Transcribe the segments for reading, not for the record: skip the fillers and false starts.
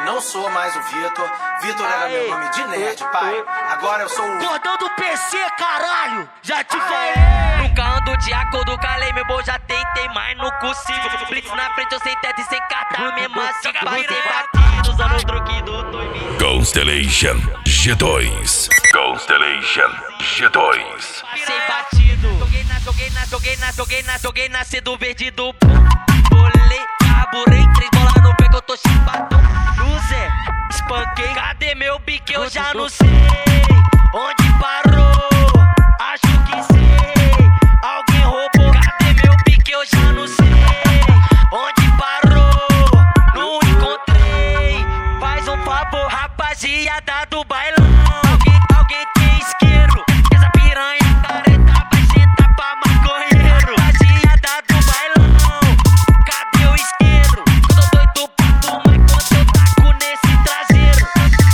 Não sou mais o Vitor. Vitor era meu nome de nerd, pai. Agora eu sou o Gordão do PC, caralho. Já te falei. Nunca ando de acordo, calei meu bom, já tentei, mas não consigo. Blitz na frente, eu sem teto e sem cartão. Mesmo assim, passei batido, usando o truque do Toy. Constellation G2. Constellation G2. Passei batido. Joguei na cedo verde do bolei, carburei, 3 bolas no pé que eu tô chipadão. Luzé, espanquei. Cadê meu bique? Eu já não sei. Onde parou? Acho que sei. Alguém roubou. Cadê meu bique? Eu já não sei. Onde parou? Não encontrei. Faz um favor, rapaziada do bailão. Alguém tem isqueiro. Essa piranha careta vai sentar pra maconheiro. Rapaziada do bailão, cadê o isqueiro? Eu tô doido pra fumar enquanto eu taco nesse traseiro.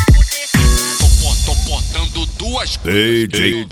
Tô portando duas DJ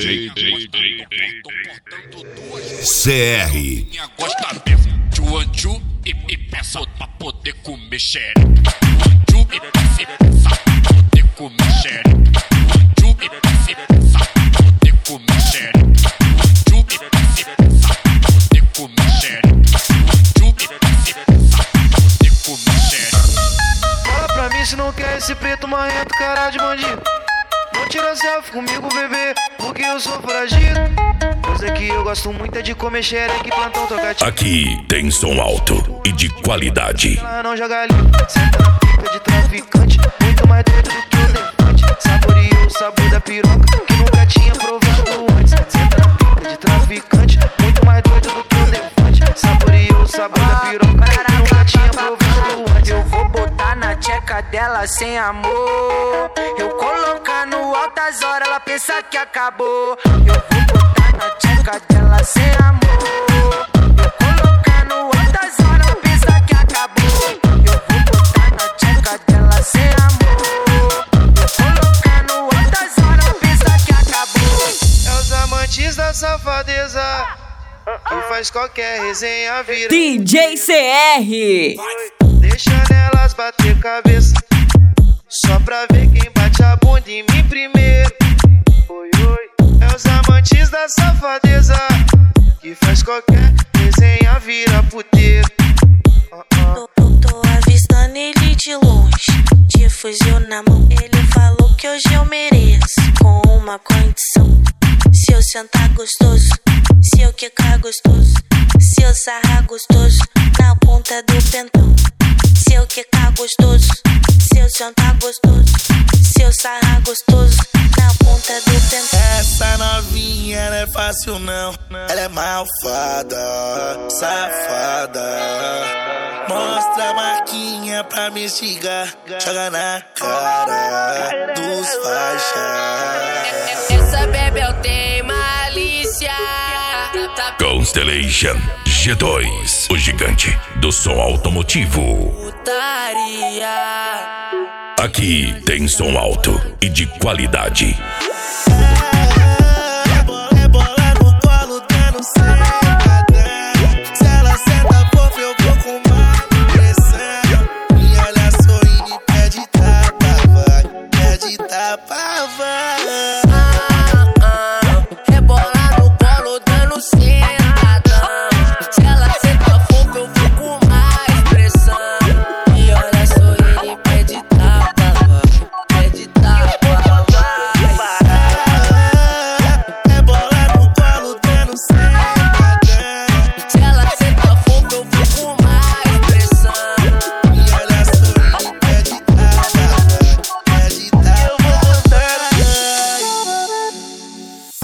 CR. minha gosta mesmo. Tchu e peça pra poder comer xereca. Tchu e peça pra poder comer xereca. Tchu e peça pra poder comer xereca. Tchu e peça pra poder comer xereca. Tchu e peça pra poder comer xereca. Fala pra mim se não quer esse preto marrento, cara de bandido. Não tira selfie comigo, bebê, porque eu sou foragido. Coisa que eu gosto muito é de comer xereca e plantão tocativo. Aqui tem som alto e de qualidade. Ela não joga ali, senta na pica de traficante. Muito mais doido do que o elefante. Saboreou o sabor da piroca que nunca tinha provado antes. Senta na pica de traficante. Muito mais doido do que o elefante. Saboreou o sabor da piroca que nunca tinha provado antes. Eu vou botar na tcheca dela sem amor. Eu colocando altas horas, ela pensa que acabou. Eu vou botar na tcheca dela sem amor. Eu colocando altas horas, ela pensa que acabou. Eu vou botar na tcheca dela sem amor. Eu colocando altas horas, ela pensa que acabou. É os amantes da safadeza que faz qualquer resenha vira. DJ CR. Deixa nelas bater cabeça, só pra ver quem bate a bunda em mim primeiro. Oi, oi. É os amantes da safadeza que faz qualquer resenha vira puteiro. Tô avistando ele de longe, de fuzil na mão. Ele falou que hoje eu mereço, com uma condição. Se eu sentar gostoso, se eu quicar gostoso, se eu sarrar gostoso na ponta do pentão. Se eu quicar gostoso, se eu sentar gostoso, se eu sarrar gostoso na ponta do pentão. Essa novinha não é fácil não. Ela é malfada, safada. Mostra a marquinha pra me instigar. Joga na cara dos faixas. Essa bebel tem malícia. Constellation G2. O gigante do som automotivo. Putaria. Aqui tem som alto e de qualidade.